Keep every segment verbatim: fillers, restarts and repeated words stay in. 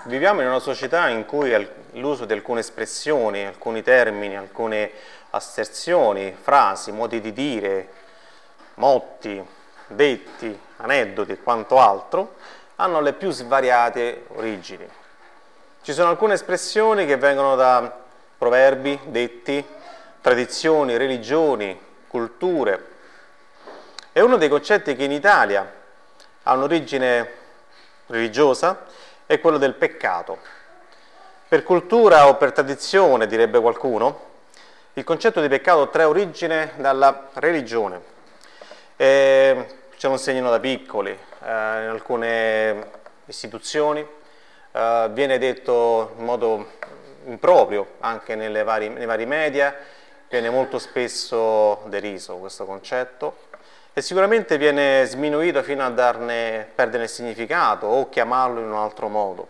Viviamo in una società in cui l'uso di alcune espressioni, alcuni termini, alcune asserzioni, frasi, modi di dire, motti, detti, aneddoti e quanto altro hanno le più svariate origini. Ci sono alcune espressioni che vengono da proverbi, detti, tradizioni, religioni, culture. E uno dei concetti che in Italia ha un'origine religiosa è quello del peccato. Per cultura o per tradizione, direbbe qualcuno, il concetto di peccato trae origine dalla religione. E ce lo insegnano da piccoli, eh, in alcune istituzioni, eh, viene detto in modo improprio anche nelle vari, nei vari media, viene molto spesso deriso questo concetto e sicuramente viene sminuito fino a darne, perdere il significato o chiamarlo in un altro modo.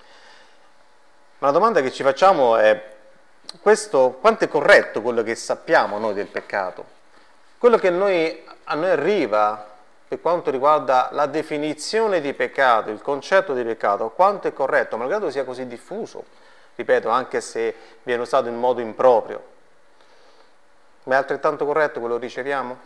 Ma la domanda che ci facciamo è questo, quanto è corretto quello che sappiamo noi del peccato? Quello che noi, a noi arriva per quanto riguarda la definizione di peccato, il concetto di peccato, quanto è corretto, malgrado sia così diffuso, ripeto, anche se viene usato in modo improprio. Ma è altrettanto corretto quello che riceviamo?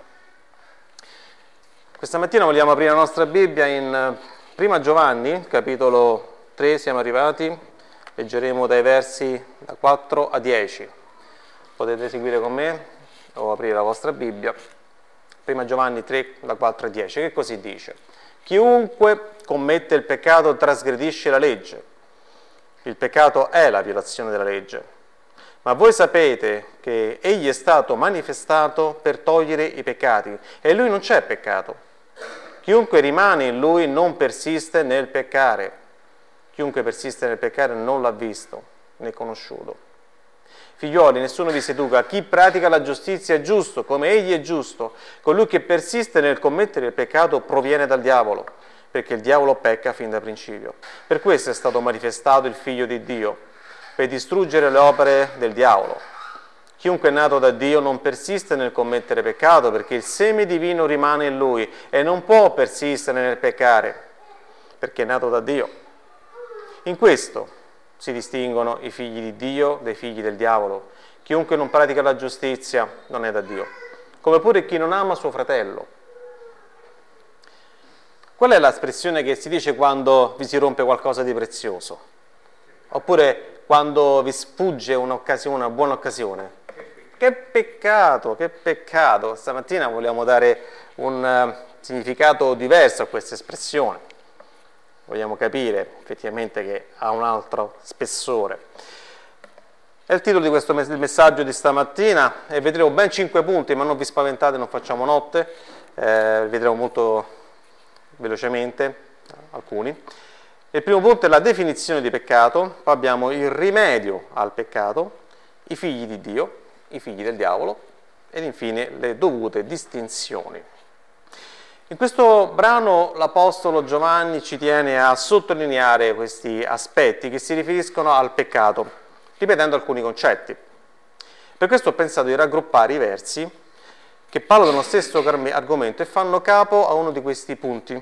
Questa mattina vogliamo aprire la nostra Bibbia in Prima Giovanni, capitolo tre, siamo arrivati, leggeremo dai versi da quattro a dieci. Potete seguire con me o aprire la vostra Bibbia. Prima Giovanni tre, da quattro a dieci, che così dice: chiunque commette il peccato trasgredisce la legge. Il peccato è la violazione della legge. Ma voi sapete che egli è stato manifestato per togliere i peccati, e in lui non c'è peccato. Chiunque rimane in lui non persiste nel peccare. Chiunque persiste nel peccare non l'ha visto né conosciuto. Figlioli, nessuno vi seduca. Chi pratica la giustizia è giusto, come egli è giusto. Colui che persiste nel commettere il peccato proviene dal diavolo, perché il diavolo pecca fin da principio. Per questo è stato manifestato il Figlio di Dio, per distruggere le opere del diavolo. Chiunque è nato da Dio non persiste nel commettere peccato, perché il seme divino rimane in lui e non può persistere nel peccare, perché è nato da Dio. In questo si distinguono i figli di Dio dai figli del diavolo. Chiunque non pratica la giustizia non è da Dio, come pure chi non ama suo fratello. Qual è l'espressione che si dice quando vi si rompe qualcosa di prezioso? Oppure quando vi sfugge un'occasione, una buona occasione? Che peccato, che peccato! Stamattina vogliamo dare un uh, significato diverso a questa espressione. Vogliamo capire effettivamente che ha un altro spessore. È il titolo di questo mes- messaggio di stamattina e vedremo ben cinque punti, ma non vi spaventate, non facciamo notte, eh, vedremo molto velocemente eh, alcuni. Il primo punto è la definizione di peccato, poi abbiamo il rimedio al peccato, i figli di Dio, i figli del diavolo ed infine le dovute distinzioni. In questo brano l'Apostolo Giovanni ci tiene a sottolineare questi aspetti che si riferiscono al peccato, ripetendo alcuni concetti. Per questo ho pensato di raggruppare i versi che parlano dello stesso argomento e fanno capo a uno di questi punti.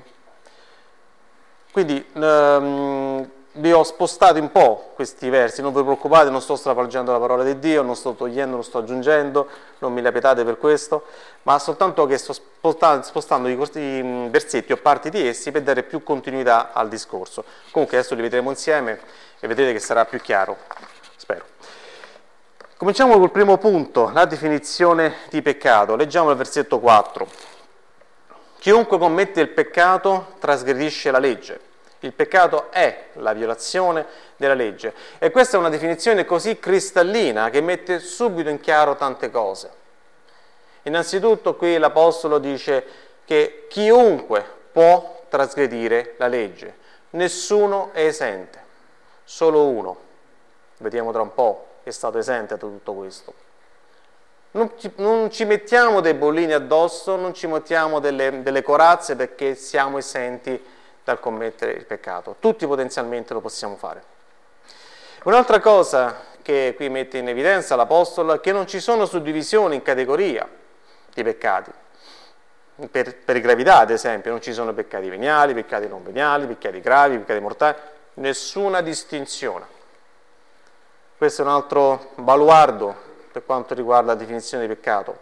Quindi ehm, vi ho spostato un po' questi versi, non vi preoccupate, non sto stravolgendo la parola di Dio, non sto togliendo, non sto aggiungendo, non mi lapitate per questo, ma soltanto che sto spostando, spostando i versetti o parti di essi per dare più continuità al discorso. Comunque adesso li vedremo insieme e vedrete che sarà più chiaro, spero. Cominciamo col primo punto, la definizione di peccato. Leggiamo il versetto quattro. Chiunque commette il peccato trasgredisce la legge. Il peccato è la violazione della legge. E questa è una definizione così cristallina che mette subito in chiaro tante cose. Innanzitutto qui l'Apostolo dice che chiunque può trasgredire la legge. Nessuno è esente, solo uno. Vediamo tra un po' che è stato esente da tutto questo. Non ci, non ci mettiamo dei bollini addosso, non ci mettiamo delle, delle corazze perché siamo esenti dal commettere il peccato. Tutti potenzialmente lo possiamo fare. Un'altra cosa che qui mette in evidenza l'Apostolo è che non ci sono suddivisioni in categoria di peccati. Per, per gravità, ad esempio, non ci sono peccati veniali, peccati non veniali, peccati gravi, peccati mortali. nessuna distinzione. Questo è un altro baluardo per quanto riguarda la definizione di peccato.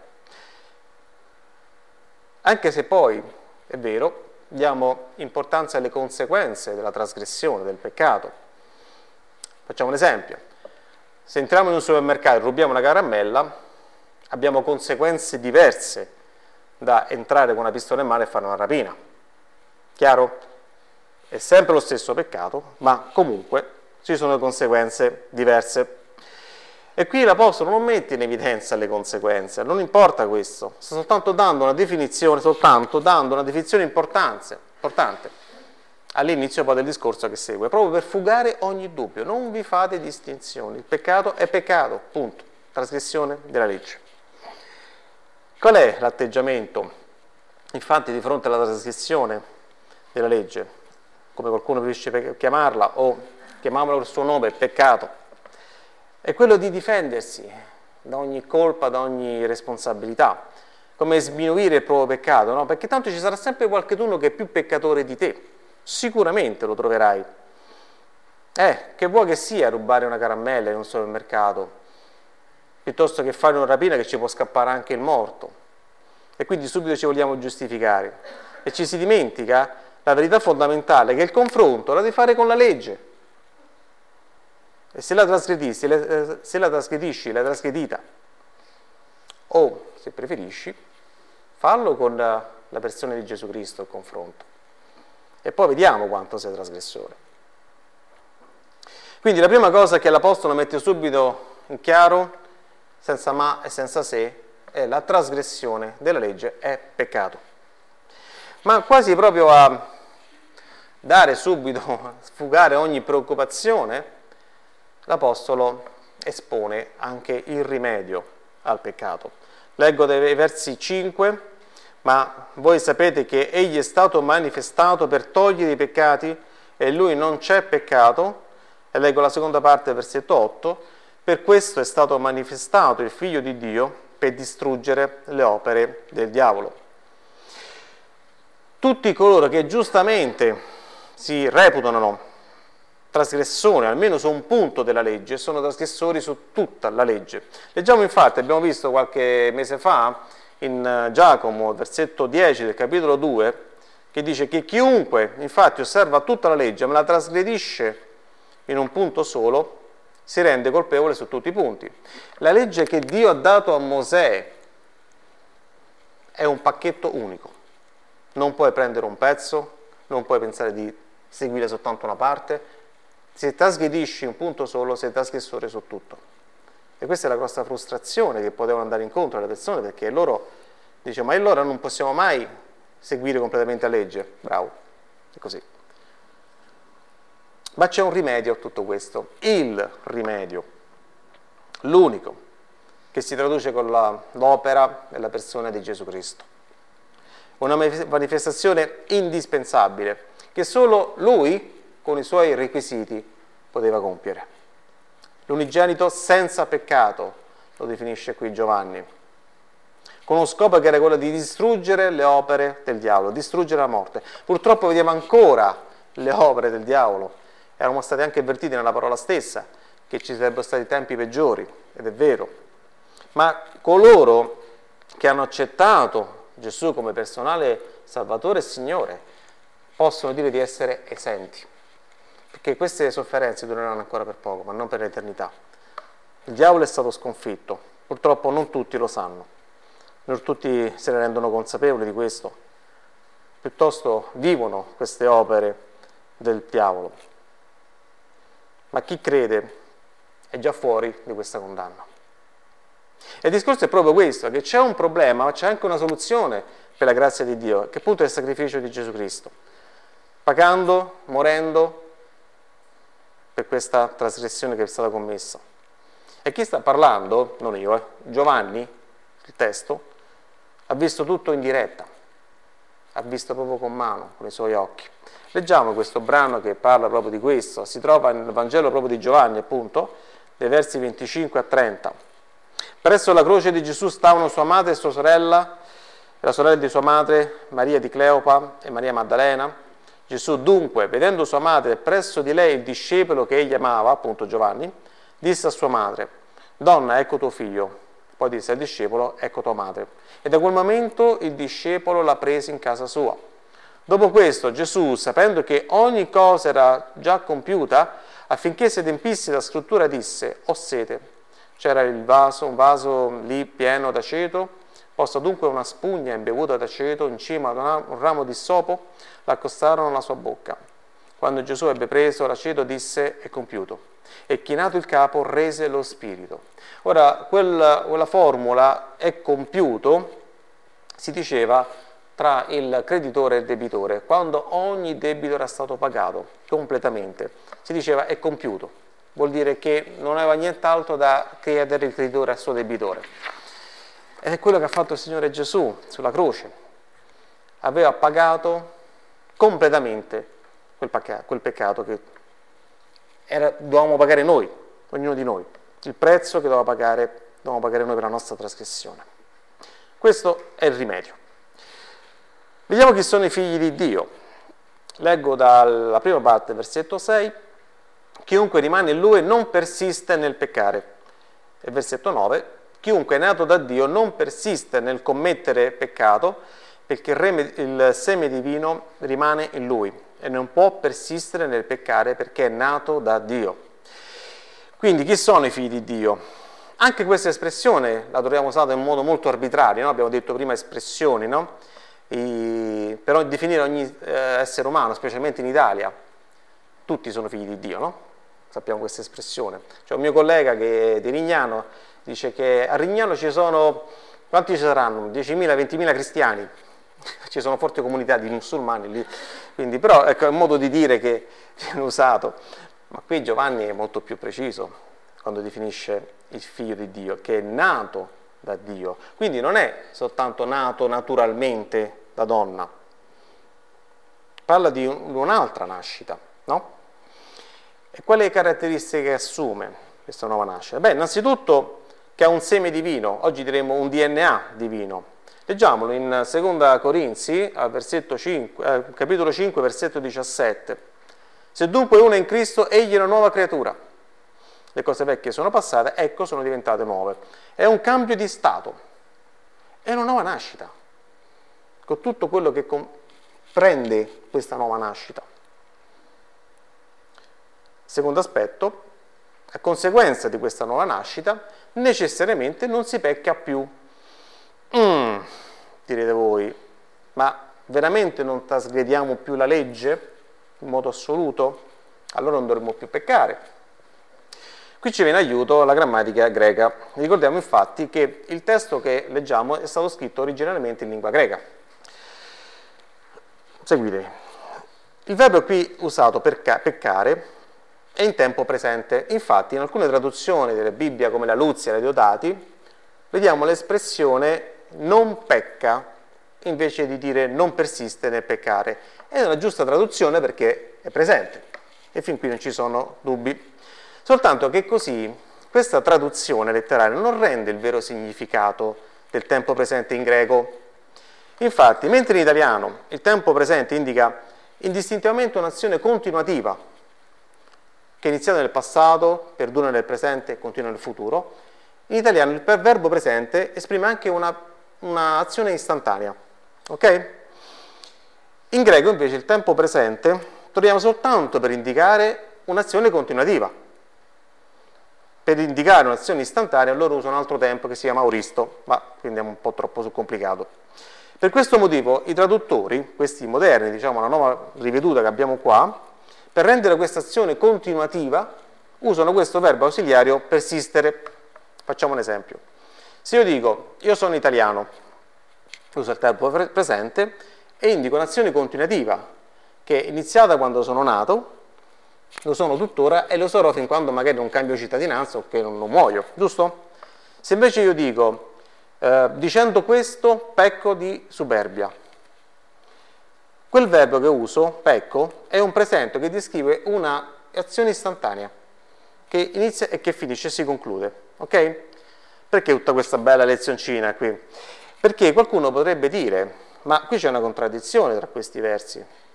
Anche se poi, è vero, diamo importanza alle conseguenze della trasgressione, del peccato. Facciamo un esempio. Se entriamo in un supermercato e rubiamo una caramella, abbiamo conseguenze diverse da entrare con una pistola in mano e fare una rapina. Chiaro? È sempre lo stesso peccato, ma comunque ci sono conseguenze diverse. E qui l'Apostolo non mette in evidenza le conseguenze, non importa questo, sta soltanto dando una definizione, soltanto dando una definizione importante, importante all'inizio poi del discorso che segue, proprio per fugare ogni dubbio. Non vi fate distinzioni, il peccato è peccato, punto, trasgressione della legge. Qual è l'atteggiamento, infatti, di fronte alla trasgressione della legge, come qualcuno preferisce chiamarla, o chiamiamola col suo nome, peccato? È quello di difendersi da ogni colpa, da ogni responsabilità, come sminuire il proprio peccato, no? Perché tanto ci sarà sempre qualcuno che è più peccatore di te, sicuramente lo troverai. Eh, che vuoi che sia rubare una caramella in un supermercato, piuttosto che fare una rapina che ci può scappare anche il morto. E quindi subito ci vogliamo giustificare. E ci si dimentica la verità fondamentale, che il confronto l'ha di fare con la legge. E se la trasgredisci, se la trasgredisci, l'hai trasgredita. O, se preferisci, fallo con la persona di Gesù Cristo, il confronto. E poi vediamo quanto sei trasgressore. Quindi la prima cosa che l'Apostolo mette subito in chiaro, senza ma e senza se, è la trasgressione della legge è peccato. Ma quasi proprio a dare subito, a sfugare ogni preoccupazione, l'Apostolo espone anche il rimedio al peccato. Leggo dai versi cinque, ma voi sapete che egli è stato manifestato per togliere i peccati e in lui non c'è peccato. E leggo la seconda parte del versetto otto, per questo è stato manifestato il Figlio di Dio per distruggere le opere del diavolo. Tutti coloro che giustamente si reputano trasgressori, almeno su un punto della legge, sono trasgressori su tutta la legge. Leggiamo infatti, abbiamo visto qualche mese fa, in Giacomo, versetto dieci del capitolo due, che dice che chiunque infatti osserva tutta la legge ma la trasgredisce in un punto solo, si rende colpevole su tutti i punti. La legge che Dio ha dato a Mosè è un pacchetto unico. Non puoi prendere un pezzo, non puoi pensare di seguire soltanto una parte. Se trasgredisci un punto solo, sei trasgressore su tutto. E questa è la grossa frustrazione che potevano andare incontro alle persone, perché loro dicono, ma allora non possiamo mai seguire completamente la legge. Bravo, è così. Ma c'è un rimedio a tutto questo, il rimedio, l'unico, che si traduce con la, l'opera e la persona di Gesù Cristo. Una manifestazione indispensabile, che solo Lui, con i suoi requisiti, poteva compiere. L'unigenito senza peccato, lo definisce qui Giovanni, con uno scopo che era quello di distruggere le opere del diavolo, distruggere la morte. Purtroppo vediamo ancora le opere del diavolo, erano stati anche avvertiti nella parola stessa, che ci sarebbero stati tempi peggiori, ed è vero. Ma coloro che hanno accettato Gesù come personale Salvatore e Signore possono dire di essere esenti, perché queste sofferenze dureranno ancora per poco, ma non per l'eternità. Il diavolo è stato sconfitto, purtroppo non tutti lo sanno, non tutti se ne rendono consapevoli di questo, piuttosto vivono queste opere del diavolo. Ma chi crede è già fuori di questa condanna. E il discorso è proprio questo, che c'è un problema, ma c'è anche una soluzione per la grazia di Dio, che appunto è il sacrificio di Gesù Cristo, pagando, morendo per questa trasgressione che è stata commessa. E chi sta parlando, non io, eh, Giovanni, il testo, ha visto tutto in diretta, ha visto proprio con mano, con i suoi occhi. Leggiamo questo brano che parla proprio di questo, si trova nel Vangelo proprio di Giovanni, appunto, dai versi venticinque a trenta. Presso la croce di Gesù stavano sua madre e sua sorella, la sorella di sua madre, Maria di Cleopa e Maria Maddalena. Gesù dunque, vedendo sua madre presso di lei il discepolo che egli amava, appunto Giovanni, disse a sua madre: donna, ecco tuo figlio. Poi disse al discepolo: ecco tua madre. E da quel momento il discepolo la prese in casa sua. Dopo questo Gesù, sapendo che ogni cosa era già compiuta, affinché si adempisse la scrittura, disse: ho sete. C'era il vaso, un vaso lì pieno d'aceto. Posta dunque una spugna imbevuta d'aceto in cima ad un ramo di sopo, l'accostarono alla sua bocca. Quando Gesù ebbe preso l'aceto, disse: è compiuto. E chinato il capo, rese lo spirito. Ora, quella, quella formula è compiuto si diceva tra il creditore e il debitore, quando ogni debito era stato pagato completamente. Si diceva è compiuto, vuol dire che non aveva nient'altro da chiedere il creditore al suo debitore. Ed è quello che ha fatto il Signore Gesù sulla croce. Aveva pagato completamente quel, peccato, quel peccato che era, dovevamo pagare noi, ognuno di noi, il prezzo che doveva pagare, dovevamo pagare noi per la nostra trasgressione. Questo è il rimedio. Vediamo chi sono i figli di Dio. Leggo dalla prima parte, versetto sei: chiunque rimane in Lui non persiste nel peccare. E versetto nove: chiunque è nato da Dio non persiste nel commettere peccato, perché il seme divino rimane in lui e non può persistere nel peccare perché è nato da Dio. Quindi chi sono i figli di Dio? Anche questa espressione la troviamo usata in modo molto arbitrario, no? Abbiamo detto prima espressioni, no? I, per definire ogni eh, essere umano, specialmente in Italia, tutti sono figli di Dio, no? Sappiamo questa espressione. C'è un mio collega che è di Rignano, dice che a Rignano ci sono, quanti ci saranno? diecimila, ventimila cristiani, ci sono forti comunità di musulmani lì, quindi però ecco, è un modo di dire che viene usato, ma qui Giovanni è molto più preciso quando definisce il figlio di Dio, che è nato da Dio, quindi non è soltanto nato naturalmente da donna, parla di un'altra nascita, no? E quali caratteristiche assume questa nuova nascita? Beh, innanzitutto che ha un seme divino, oggi diremmo un D N A divino. Leggiamolo in seconda Corinzi, al versetto cinque, eh, capitolo cinque, versetto diciassette. Se dunque uno è in Cristo, egli è una nuova creatura. Le cose vecchie sono passate, ecco sono diventate nuove. È un cambio di stato, è una nuova nascita, con tutto quello che comprende questa nuova nascita. Secondo aspetto, a conseguenza di questa nuova nascita, necessariamente non si pecca più. Mm, direte voi, ma veramente non trasgrediamo più la legge in modo assoluto? Allora non dovremmo più peccare. Qui ci viene aiuto la grammatica greca. Ricordiamo infatti che il testo che leggiamo è stato scritto originariamente in lingua greca. Seguitemi. Il verbo qui usato per peccare è in tempo presente. Infatti in alcune traduzioni delle Bibbie come la Luzia e la Diodati vediamo l'espressione non pecca invece di dire non persiste nel peccare. È una giusta traduzione perché è presente e fin qui non ci sono dubbi. Soltanto che così questa traduzione letteraria non rende il vero significato del tempo presente in greco. Infatti, mentre in italiano il tempo presente indica indistintivamente un'azione continuativa che è iniziata nel passato, perdura nel presente e continua nel futuro, in italiano il verbo presente esprime anche una, una azione istantanea. Ok? In greco invece il tempo presente troviamo soltanto per indicare un'azione continuativa. Per indicare un'azione istantanea loro usano un altro tempo che si chiama auristo, ma quindi è un po' troppo complicato. Per questo motivo i traduttori, questi moderni, diciamo la nuova riveduta che abbiamo qua, per rendere questa azione continuativa usano questo verbo ausiliario persistere. Facciamo un esempio. Se io dico io sono italiano, uso il tempo presente e indico un'azione continuativa che è iniziata quando sono nato, lo sono tuttora e lo sarò fin quando magari non cambio cittadinanza o che non, non muoio, giusto? Se invece io dico, eh, dicendo questo, pecco di superbia, quel verbo che uso, pecco, è un presente che descrive un'azione istantanea, che inizia e che finisce e si conclude, ok? Perché tutta questa bella lezioncina qui? Perché qualcuno potrebbe dire, ma qui c'è una contraddizione tra questi versi.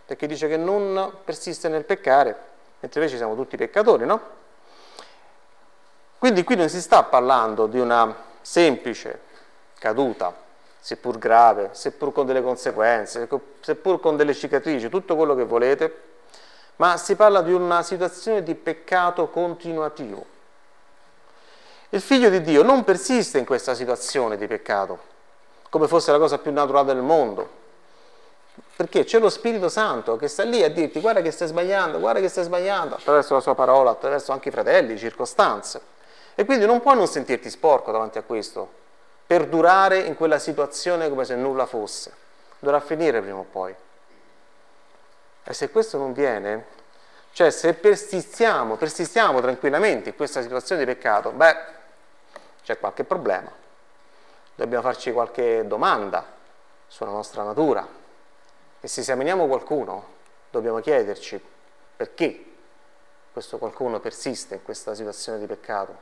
perché dice che non persiste nel peccare, mentre invece siamo tutti peccatori, no? Quindi qui non si sta parlando di una semplice caduta, seppur grave, seppur con delle conseguenze, seppur con delle cicatrici, tutto quello che volete, ma si parla di una situazione di peccato continuativo. Il Figlio di Dio non persiste in questa situazione di peccato, come fosse la cosa più naturale del mondo, perché c'è lo Spirito Santo che sta lì a dirti guarda che stai sbagliando, guarda che stai sbagliando, attraverso la sua parola, attraverso anche i fratelli, circostanze. E quindi non puoi non sentirti sporco davanti a questo, per durare in quella situazione come se nulla fosse. Dovrà finire prima o poi. E se questo non viene, cioè se persistiamo, persistiamo tranquillamente in questa situazione di peccato, beh, c'è qualche problema. Dobbiamo farci qualche domanda sulla nostra natura. E se esaminiamo qualcuno, dobbiamo chiederci perché questo qualcuno persiste in questa situazione di peccato.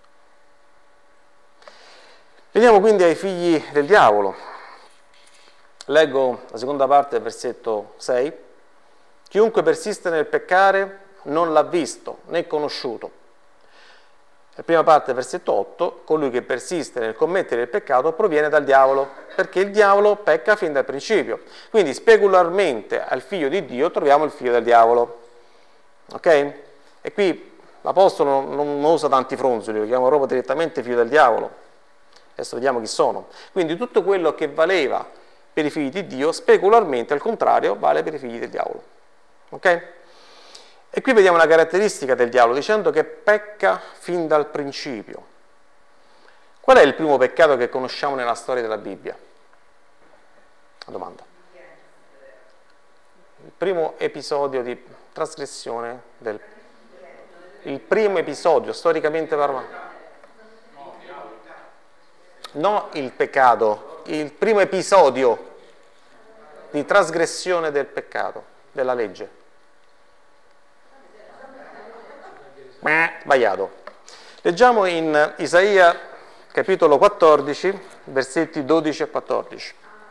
Veniamo quindi ai figli del diavolo. Leggo la seconda parte del versetto sei. Chiunque persiste nel peccare non l'ha visto né conosciuto. La prima parte del versetto otto, colui che persiste nel commettere il peccato proviene dal diavolo, perché il diavolo pecca fin dal principio. Quindi specularmente al figlio di Dio troviamo il figlio del diavolo. Ok? E qui l'apostolo non usa tanti fronzoli, lo chiama proprio direttamente figlio del diavolo. Adesso vediamo chi sono. Quindi tutto quello che valeva per i figli di Dio, specularmente al contrario, vale per i figli del diavolo. Ok? E qui vediamo una caratteristica del diavolo, dicendo che pecca fin dal principio. Qual è il primo peccato che conosciamo nella storia della Bibbia? Una domanda. Il primo episodio di trasgressione del... Il primo episodio, storicamente parlando. No il peccato, il primo episodio di trasgressione del peccato, della legge. Sbagliato. Leggiamo in Isaia capitolo quattordici, versetti dodici e quattordici.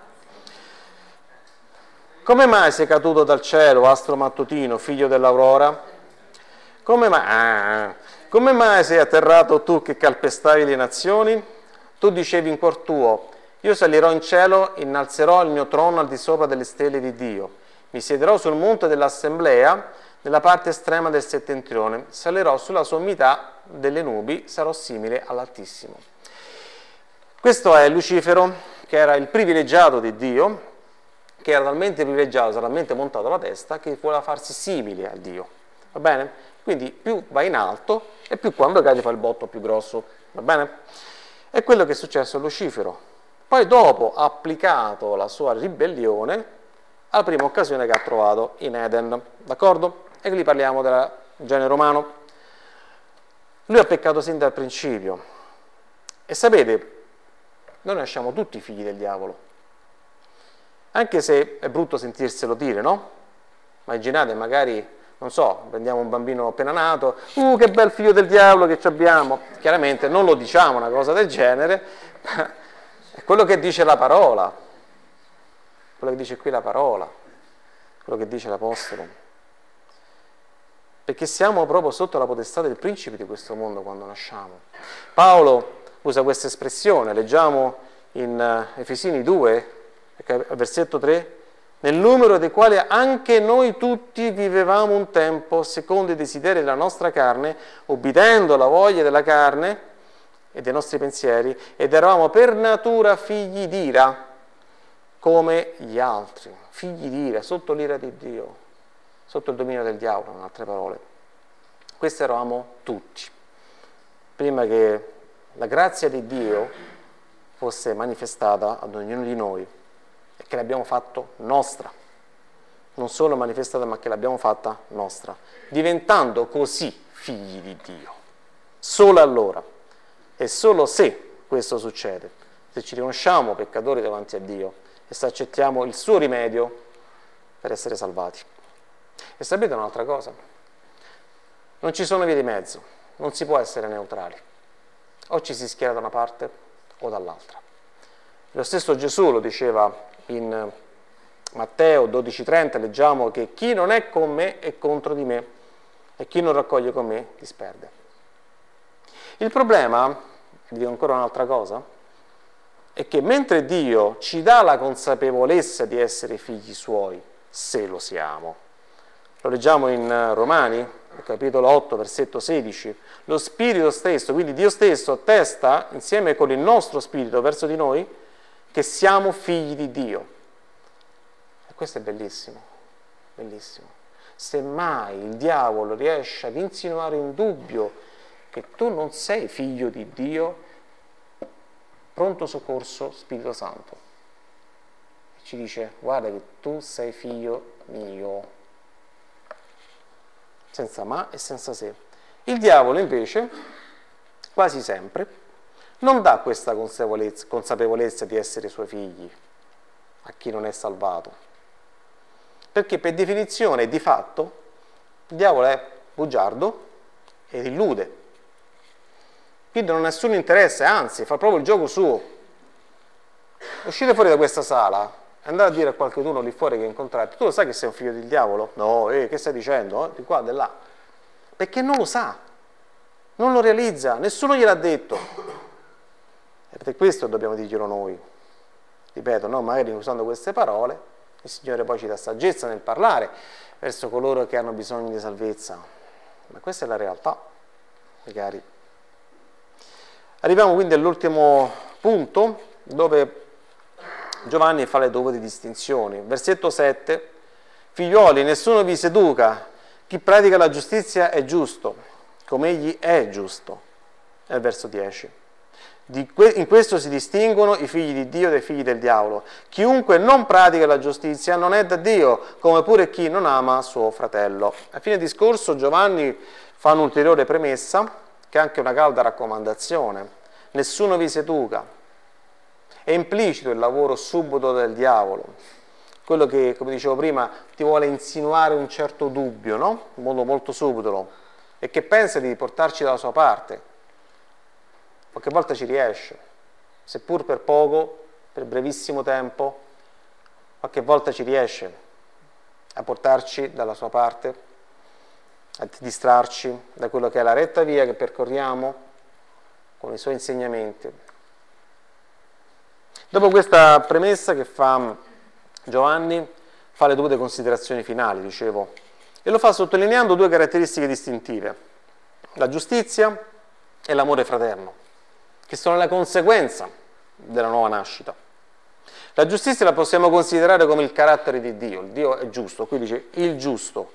Come mai sei caduto dal cielo, astro mattutino, figlio dell'aurora? Come mai, ah, come mai sei atterrato tu che calpestavi le nazioni? Tu dicevi in cuor tuo, io salirò in cielo, innalzerò il mio trono al di sopra delle stelle di Dio. Mi siederò sul monte dell'assemblea, nella parte estrema del settentrione, salirò sulla sommità delle nubi, sarò simile all'Altissimo. Questo è Lucifero, che era il privilegiato di Dio, che era talmente privilegiato, talmente montato alla testa, che voleva farsi simile a Dio. Va bene? Quindi più va in alto e più quando cade fa il botto più grosso. Va bene? È quello che è successo a Lucifero. Poi dopo ha applicato la sua ribellione alla prima occasione che ha trovato in Eden. D'accordo? E qui parliamo del genere umano. Lui ha peccato sin dal principio. E sapete, noi nasciamo tutti figli del diavolo. Anche se è brutto sentirselo dire, no? Immaginate, magari, non so, prendiamo un bambino appena nato, uh, che bel figlio del diavolo che ci abbiamo. Chiaramente non lo diciamo una cosa del genere, ma è quello che dice la parola, quello che dice qui la parola, quello che dice l'Apostolo. Perché siamo proprio sotto la potestà del principe di questo mondo quando nasciamo. Paolo usa questa espressione, leggiamo in Efesini due, versetto tre, nel numero dei quali anche noi tutti vivevamo un tempo secondo i desideri della nostra carne, obbedendo alla voglia della carne e dei nostri pensieri, ed eravamo per natura figli d'ira come gli altri, figli d'ira, sotto l'ira di Dio, sotto il dominio del diavolo, in altre parole. Questi eravamo tutti, prima che la grazia di Dio fosse manifestata ad ognuno di noi e che l'abbiamo fatto nostra, non solo manifestata ma che l'abbiamo fatta nostra, diventando così figli di Dio. Solo allora e solo se questo succede, se ci riconosciamo peccatori davanti a Dio e se accettiamo il suo rimedio per essere salvati. E sapete un'altra cosa? Non ci sono vie di mezzo, non si può essere neutrali. O ci si schiera da una parte o dall'altra. Lo stesso Gesù lo diceva in Matteo dodici trenta leggiamo che chi non è con me è contro di me e chi non raccoglie con me disperde. Il problema, vi dico ancora un'altra cosa, è che mentre Dio ci dà la consapevolezza di essere figli suoi, se lo siamo, lo leggiamo in Romani, capitolo otto, versetto sedici, lo Spirito stesso, quindi Dio stesso attesta insieme con il nostro Spirito verso di noi che siamo figli di Dio. E questo è bellissimo, bellissimo. Semmai il diavolo riesce ad insinuare in dubbio che tu non sei figlio di Dio, pronto soccorso Spirito Santo. E ci dice, guarda che tu sei figlio mio. Senza ma e senza se. Il diavolo invece, quasi sempre, non dà questa consapevolezza, consapevolezza di essere suoi figli a chi non è salvato. Perché per definizione e di fatto il diavolo è bugiardo ed illude. Quindi non ha nessun interesse, anzi fa proprio il gioco suo. Uscite fuori da questa sala, andare a dire a qualcuno lì fuori che incontrate, tu lo sai che sei un figlio del diavolo? No, eh, che stai dicendo? Eh? Di qua, di là. Perché non lo sa, non lo realizza, nessuno gliel'ha detto. E per questo dobbiamo dirglielo noi. Ripeto, no? Magari usando queste parole, il Signore poi ci dà saggezza nel parlare verso coloro che hanno bisogno di salvezza. Ma questa è la realtà, magari. Arriviamo quindi all'ultimo punto, dove Giovanni fa le dovute distinzioni. Versetto sette, figlioli, nessuno vi seduca, chi pratica la giustizia è giusto, come egli è giusto. Nel verso dieci. Di que- in questo si distinguono i figli di Dio dai figli del diavolo. Chiunque non pratica la giustizia non è da Dio, come pure chi non ama suo fratello. A fine discorso Giovanni fa un'ulteriore premessa, che è anche una calda raccomandazione. Nessuno vi seduca. È implicito il lavoro subito del diavolo, quello che, come dicevo prima, ti vuole insinuare un certo dubbio, no? In modo molto subdolo, e che pensa di portarci dalla sua parte. Qualche volta ci riesce, seppur per poco, per brevissimo tempo, qualche volta ci riesce a portarci dalla sua parte, a distrarci da quello che è la retta via che percorriamo con i suoi insegnamenti. Dopo questa premessa che fa Giovanni, fa le dovute considerazioni finali, dicevo, e lo fa sottolineando due caratteristiche distintive, la giustizia e l'amore fraterno, che sono la conseguenza della nuova nascita. La giustizia la possiamo considerare come il carattere di Dio, il Dio è giusto, qui dice il giusto,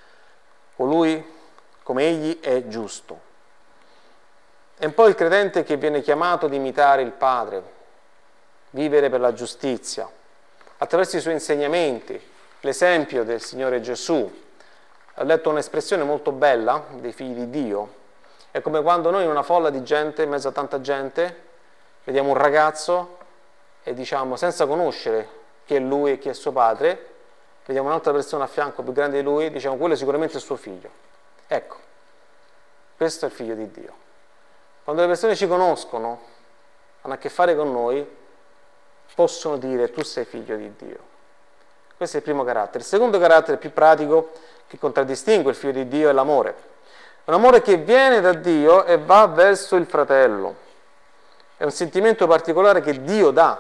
colui come egli è giusto. È un po' il credente che viene chiamato ad imitare il Padre, vivere per la giustizia, attraverso i suoi insegnamenti, l'esempio del Signore Gesù. Ho letto un'espressione molto bella dei figli di Dio, è come quando noi in una folla di gente, in mezzo a tanta gente, vediamo un ragazzo e diciamo, senza conoscere chi è lui e chi è suo padre, vediamo un'altra persona a fianco più grande di lui, diciamo, quello è sicuramente il suo figlio. Ecco, questo è il figlio di Dio. Quando le persone ci conoscono, hanno a che fare con noi, possono dire tu sei figlio di Dio. Questo è il primo carattere. Il secondo carattere più pratico che contraddistingue il figlio di Dio è l'amore. Un amore che viene da Dio e va verso il fratello. È un sentimento particolare che Dio dà.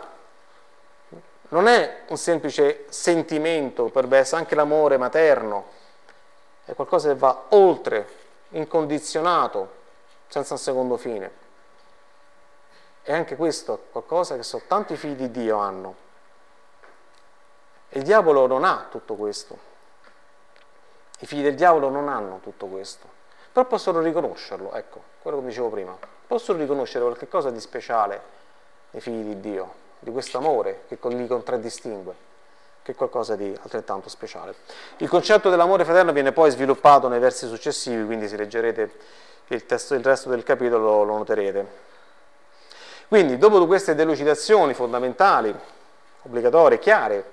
Non è un semplice sentimento, potrebbe essere anche l'amore materno. È qualcosa che va oltre, incondizionato, senza un secondo fine. E anche questo è qualcosa che soltanto i figli di Dio hanno. E il diavolo non ha tutto questo. I figli del diavolo non hanno tutto questo. Però possono riconoscerlo, ecco, quello che dicevo prima. Possono riconoscere qualcosa di speciale nei figli di Dio, di questo amore che li contraddistingue, che è qualcosa di altrettanto speciale. Il concetto dell'amore fraterno viene poi sviluppato nei versi successivi, quindi se leggerete il, testo, il resto del capitolo lo noterete. Quindi, dopo queste delucidazioni fondamentali, obbligatorie, chiare,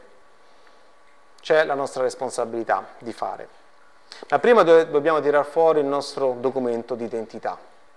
c'è la nostra responsabilità di fare. Ma prima dobbiamo tirar fuori il nostro documento di identità.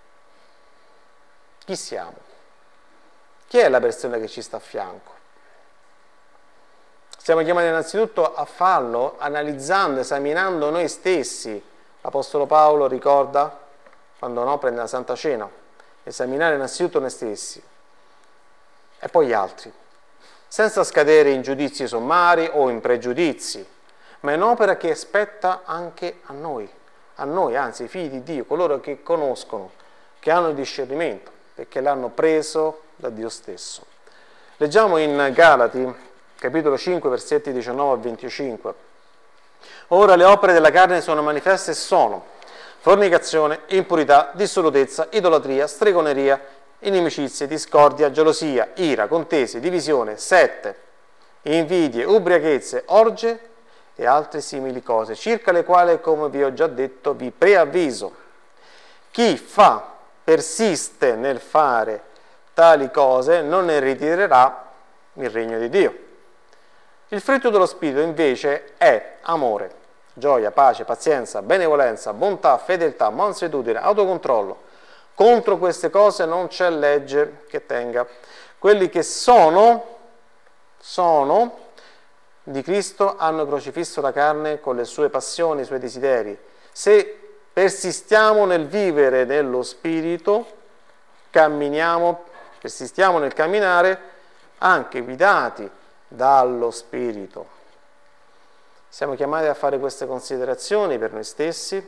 Chi siamo? Chi è la persona che ci sta a fianco? Siamo chiamati innanzitutto a farlo analizzando, esaminando noi stessi. L'Apostolo Paolo ricorda, quando no, prende la Santa Cena, esaminare innanzitutto noi stessi e poi gli altri, senza scadere in giudizi sommari o in pregiudizi, ma è un'opera che spetta anche a noi, a noi, anzi, i figli di Dio, coloro che conoscono, che hanno il discernimento, perché l'hanno preso da Dio stesso. Leggiamo in Galati, capitolo cinque, versetti diciannove a venticinque. Ora le opere della carne sono manifeste e sono fornicazione, impurità, dissolutezza, idolatria, stregoneria, inimicizie, discordia, gelosia, ira, contese, divisione, sette, invidie, ubriachezze, orge e altre simili cose, circa le quali, come vi ho già detto, vi preavviso. Chi fa, persiste nel fare tali cose, non eridirà il regno di Dio. Il frutto dello Spirito invece è amore, gioia, pace, pazienza, benevolenza, bontà, fedeltà, mansuetudine, autocontrollo. Contro queste cose non c'è legge che tenga. Quelli che sono, sono di Cristo hanno crocifisso la carne con le sue passioni, i suoi desideri. Se persistiamo nel vivere nello Spirito, camminiamo, persistiamo nel camminare, anche guidati dallo Spirito. Siamo chiamati a fare queste considerazioni per noi stessi,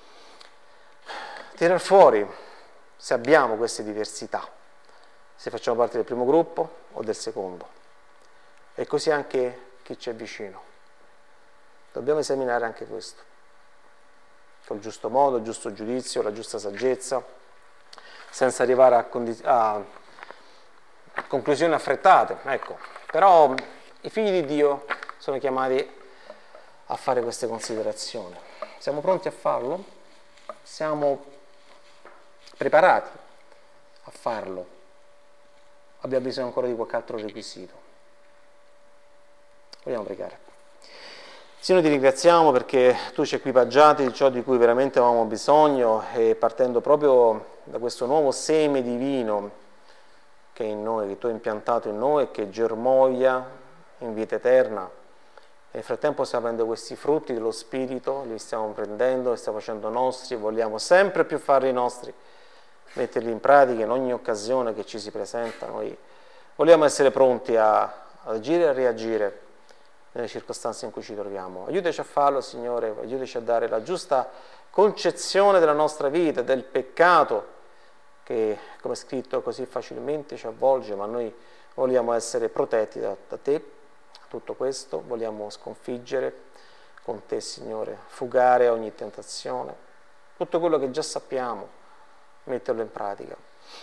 tirar fuori se abbiamo queste diversità, se facciamo parte del primo gruppo o del secondo, e così anche chi ci è vicino. Dobbiamo esaminare anche questo, col giusto modo, il giusto giudizio, la giusta saggezza, senza arrivare a, condi- a conclusioni affrettate. Ecco. Però i figli di Dio sono chiamati a fare queste considerazioni. Siamo pronti a farlo? Siamo preparati a farlo? Abbiamo bisogno ancora di qualche altro requisito? Vogliamo pregare. Signore, ti ringraziamo perché tu ci hai equipaggiati di ciò di cui veramente avevamo bisogno, e partendo proprio da questo nuovo seme divino che è in noi, che tu hai impiantato in noi e che germoglia in vita eterna. E nel frattempo stiamo prendendo questi frutti dello Spirito, li stiamo prendendo, li stiamo facendo nostri, vogliamo sempre più farli nostri, metterli in pratica in ogni occasione che ci si presenta. Noi vogliamo essere pronti a, ad agire e a reagire nelle circostanze in cui ci troviamo. Aiutaci a farlo, Signore, aiutaci a dare la giusta concezione della nostra vita, del peccato, che, come è scritto, così facilmente ci avvolge, ma noi vogliamo essere protetti da, da te. Tutto questo vogliamo sconfiggere con te, Signore, fugare ogni tentazione, tutto quello che già sappiamo, metterlo in pratica.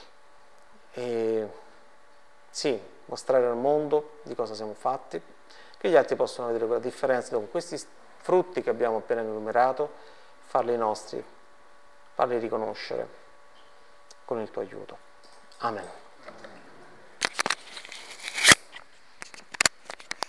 E sì, mostrare al mondo di cosa siamo fatti, che gli altri possano vedere quella differenza con questi frutti che abbiamo appena enumerato, farli nostri, farli riconoscere con il tuo aiuto. Amen.